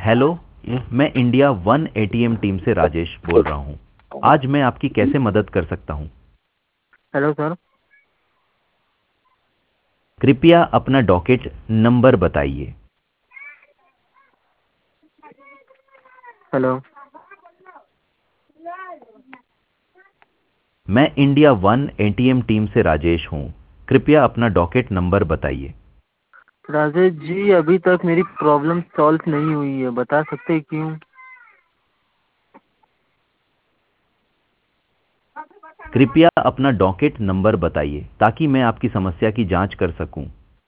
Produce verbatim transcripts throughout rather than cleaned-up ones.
Hello, मैं India one ATM team से राजेश बोल रहा हूँ। आज मैं आपकी कैसे मदद कर सकता हूँ? Hello sir. कृपया अपना डॉकेट नंबर बताइए। हेलो। मैं इंडिया वन एटीएम टीम से राजेश हूँ। कृपया अपना डॉकेट नंबर बताइए। राजेश जी, अभी तक मेरी प्रॉब्लम सॉल्व नहीं हुई है, बता सकते हैं क्यों? कृपया अपना डॉकेट नंबर बताइए ताकि मैं आपकी समस्या की जांच कर सकूं।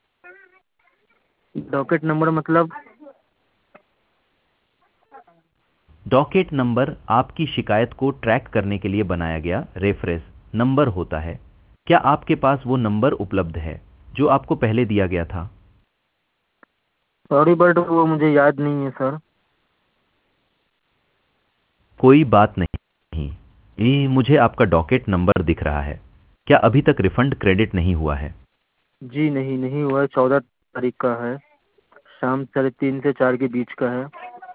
डॉकेट नंबर मतलब? डॉकेट नंबर आपकी शिकायत को ट्रैक करने के लिए बनाया गया रेफरेंस नंबर होता है। क्या आपके पास वो नंबर उपलब्ध है जो आपको पहले दिया गया था? सॉरी बट वो मुझे याद नहीं है सर। कोई बात नहीं। ये मुझे आपका डॉकेट नंबर दिख रहा है। क्या अभी तक रिफंड क्रेडिट नहीं हुआ है? जी नहीं, नहीं हुआ है। चौदह तारीख का है, शाम साढ़े तीन से चार के बीच का है।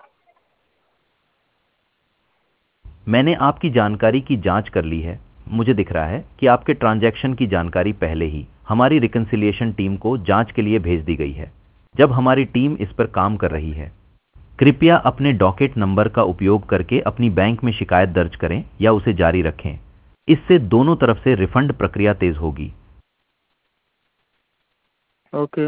मैंने आपकी जानकारी की जांच कर ली है। मुझे दिख रहा है कि आपके ट्रांजैक्शन की जानकारी पहले ही हमारी रिकंसिलिएशन टीम को जांच के लिए भेज दी गई है, जब हमारी टीम इस पर काम कर रही है। कृपया अपने डॉकेट नंबर का उपयोग करके अपनी बैंक में शिकायत दर्ज करें या उसे जारी रखें। इससे दोनों तरफ से रिफंड प्रक्रिया तेज होगी। ओके।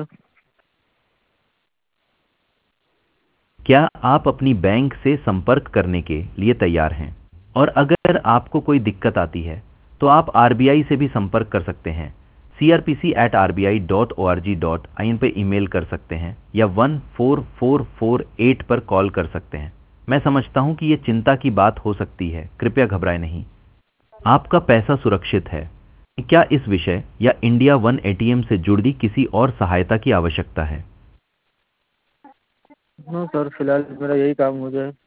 क्या आप अपनी बैंक से संपर्क करने के लिए तैयार हैं? और अगर आपको कोई दिक्कत आती है तो आप आरबीआई से भी संपर्क कर सकते हैं। C R P C at R B I dot O R G dot I N पर ईमेल कर सकते हैं या one four four four eight पर कॉल कर सकते हैं। मैं समझता हूं कि यह चिंता की बात हो सकती है। कृपया घबराएं नहीं। आपका पैसा सुरक्षित है। क्या इस विषय या इंडिया वन एटीएम से जुड़ी किसी और सहायता की आवश्यकता है? हाँ सर, फिलहाल मेरा यही काम हो जाए।